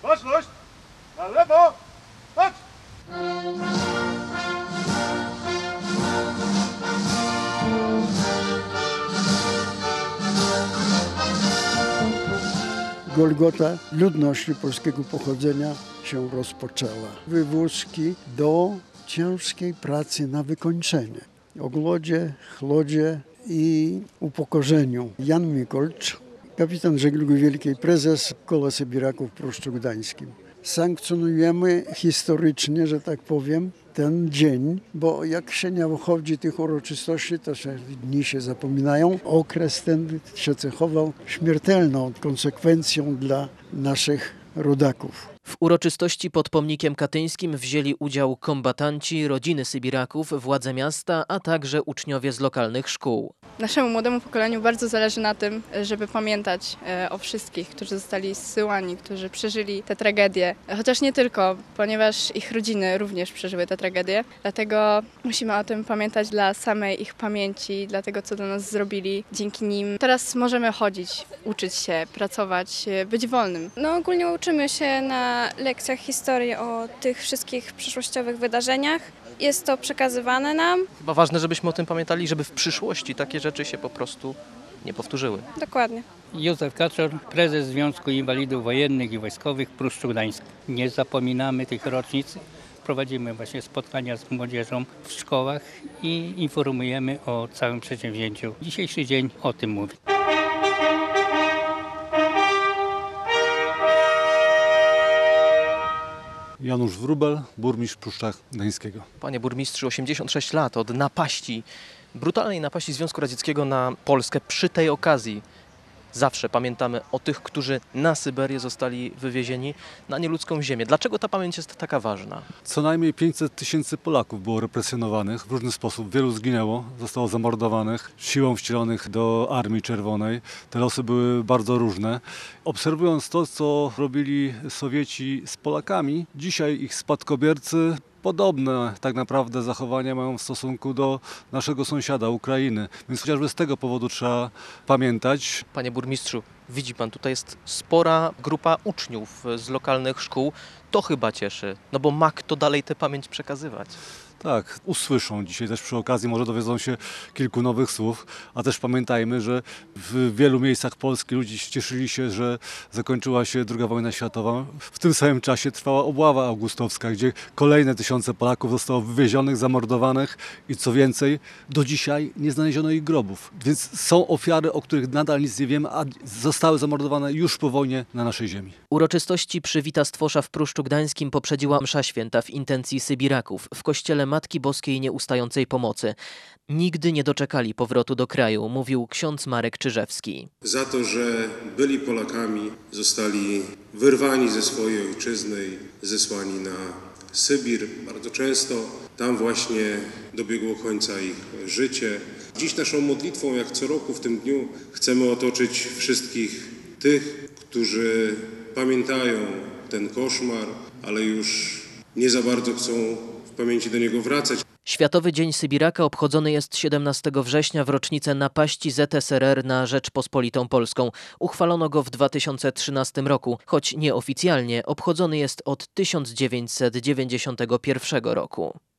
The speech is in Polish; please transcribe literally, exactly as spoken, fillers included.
Baczność! Na lewo! Patrz! Golgota ludności polskiego pochodzenia się rozpoczęła. Wywózki do ciężkiej pracy na wykończenie. O głodzie, chłodzie i upokorzeniu. Jan Mikolcz, kapitan żeglugi wielkiej, prezes Koła Sybiraków w Pruszczu Gdańskim. Sankcjonujemy historycznie, że tak powiem, ten dzień, bo jak się nie obchodzi tych uroczystości, to się dni się zapominają. Okres ten się cechował śmiertelną konsekwencją dla naszych rodaków. W uroczystości pod pomnikiem katyńskim wzięli udział kombatanci, rodziny Sybiraków, władze miasta, a także uczniowie z lokalnych szkół. Naszemu młodemu pokoleniu bardzo zależy na tym, żeby pamiętać o wszystkich, którzy zostali zsyłani, którzy przeżyli tę tragedię. Chociaż nie tylko, ponieważ ich rodziny również przeżyły tę tragedię. Dlatego musimy o tym pamiętać dla samej ich pamięci, dla tego, co dla nas zrobili. Dzięki nim teraz możemy chodzić, uczyć się, pracować, być wolnym. No ogólnie uczymy się na lekcjach historii o tych wszystkich przyszłościowych wydarzeniach. Jest to przekazywane nam. Chyba ważne, żebyśmy o tym pamiętali, żeby w przyszłości takie rzeczy się po prostu nie powtórzyły. Dokładnie. Józef Kaczor, prezes Związku Inwalidów Wojennych i Wojskowych w Pruszczu Gdańskim. Nie zapominamy tych rocznic. Prowadzimy właśnie spotkania z młodzieżą w szkołach i informujemy o całym przedsięwzięciu. Dzisiejszy dzień o tym mówi. Janusz Wróbel, burmistrz Pruszcza Gdańskiego. Panie burmistrzu, osiemdziesiąt sześć lat od napaści, brutalnej napaści Związku Radzieckiego na Polskę. Przy tej okazji zawsze pamiętamy o tych, którzy na Syberię zostali wywiezieni na nieludzką ziemię. Dlaczego ta pamięć jest taka ważna? Co najmniej pięćset tysięcy Polaków było represjonowanych w różny sposób. Wielu zginęło, zostało zamordowanych, siłą wcielonych do Armii Czerwonej. Te losy były bardzo różne. Obserwując to, co robili Sowieci z Polakami, dzisiaj ich spadkobiercy podobne tak naprawdę zachowania mają w stosunku do naszego sąsiada, Ukrainy. Więc chociażby z tego powodu trzeba pamiętać. Panie burmistrzu, widzi pan, tutaj jest spora grupa uczniów z lokalnych szkół. To chyba cieszy, no bo ma kto dalej tę pamięć przekazywać. Tak, usłyszą dzisiaj też przy okazji, może dowiedzą się kilku nowych słów, a też pamiętajmy, że w wielu miejscach Polski ludzie cieszyli się, że zakończyła się druga wojna światowa. W tym samym czasie trwała obława augustowska, gdzie kolejne tysiące Polaków zostało wywiezionych, zamordowanych i co więcej, do dzisiaj nie znaleziono ich grobów. Więc są ofiary, o których nadal nic nie wiemy, a zostały zamordowane już po wojnie na naszej ziemi. Uroczystości przy Witastwosza w Pruszczu Gdańskim poprzedziła msza święta w intencji Sybiraków w kościele Matki Boskiej Nieustającej Pomocy. Nigdy nie doczekali powrotu do kraju, mówił ksiądz Marek Czyżewski. Za to, że byli Polakami, zostali wyrwani ze swojej ojczyzny i zesłani na Sybir. Bardzo często tam właśnie dobiegło końca ich życie. Dziś naszą modlitwą, jak co roku w tym dniu, chcemy otoczyć wszystkich tych, którzy pamiętają ten koszmar, ale już nie za bardzo chcą w pamięci do niego wracać. Światowy Dzień Sybiraka obchodzony jest siedemnastego września w rocznicę napaści Z S R R na Rzeczpospolitą Polską. Uchwalono go w dwa tysiące trzynastym roku, choć nieoficjalnie obchodzony jest od tysiąc dziewięćset dziewięćdziesiątego pierwszego roku.